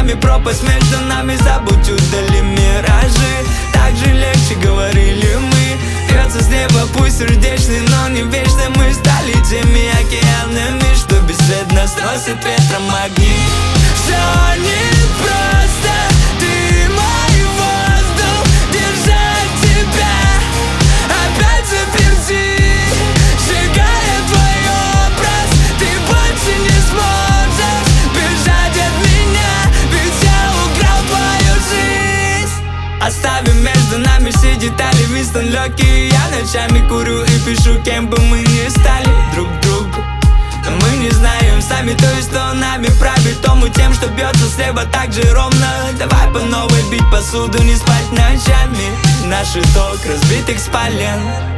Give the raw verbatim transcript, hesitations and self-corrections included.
нами пропасть, между нами забудь, удали миражи. Так же легче, говорили мы. Льется с неба пусть сердечный, но не вечно. Мы стали теми океанами, что бесследно сносит ветром огни. Все непросто, ты мой воздух, держать тебя опять заперти. Сжигая твой образ, ты больше не сможешь бежать от меня, ведь я украл твою жизнь. Оставим между нами все детали, Винстон легкий. Я ночами курю и пишу, кем бы мы ни стали друг другу. Но мы не знаем сами, то есть кто нами правит, тому тем, что бьется слева так же ровно. Давай по новой бить посуду, не спать ночами. Наш итог разбитых спален.